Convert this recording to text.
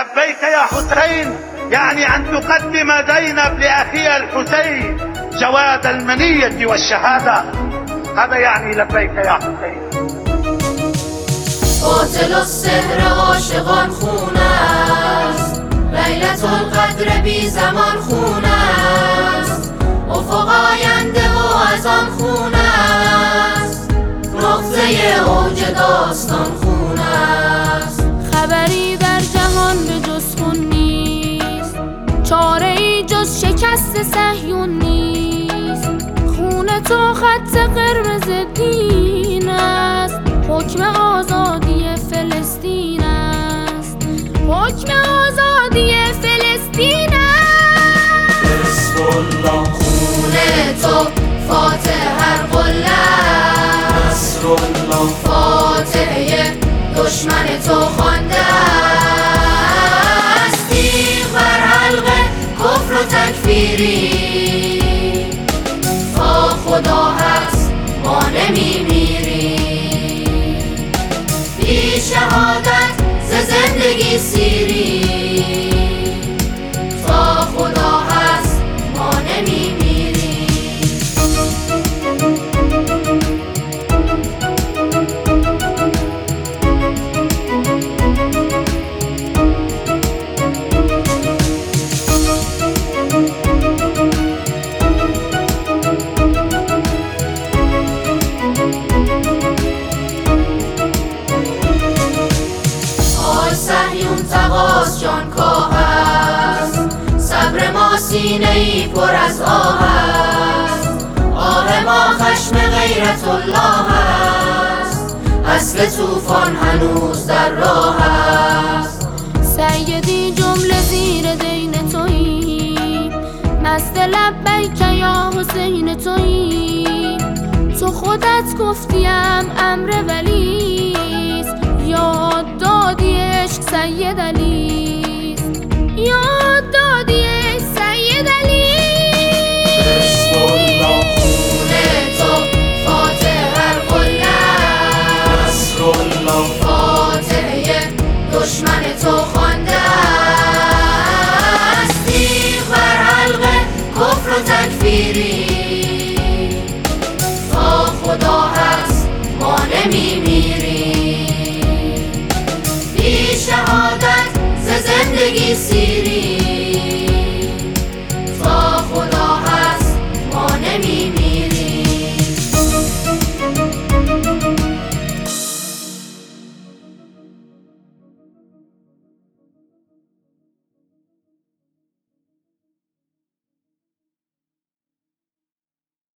لبيك يا حسين يعني أن تقدم زينب لأخيها الحسين جواد المنية والشهادة. هذا يعني لبيك يا حسين. قاتل السحر عاشقان خون است، لیلة القدر بی زمان خون است، افق آینده و از آن خون است، نقطه اوج داستان خون است. خبری در جهان به جز خون نیست، چاره ای جز شکست صهیون نیست. خون تو خط قرمز دین است، حکم آزادی فلسطین است، حکم آزادی فلسطین است. حزب الله خون تو فاتح هر قله است، نصر الله فاتح دشمن تو خوانده است. تیغ بر حلقه کفر و تکفیری، تا خدا هست ما نمیمیریم. بی شهادت ز زندگی سیری، تا خدا هست ما نمیمیریم. صهیون تقاس جان کاه است، صبر ما سینه ای پر از آه است. آه ما خشم غیرت الله است، اصل طوفان هنوز در راه است. سیدی جمله زیر دین تویی، مست لبیک یا حسین تویی. تو خودت گفتیم امر ولیست، یاد دادی عشق سید علیست، یاد دادی عشق سید علیست. حزب الله خون تو فاتح هر قله است، نصر الله فاتح دشمن تو خوانده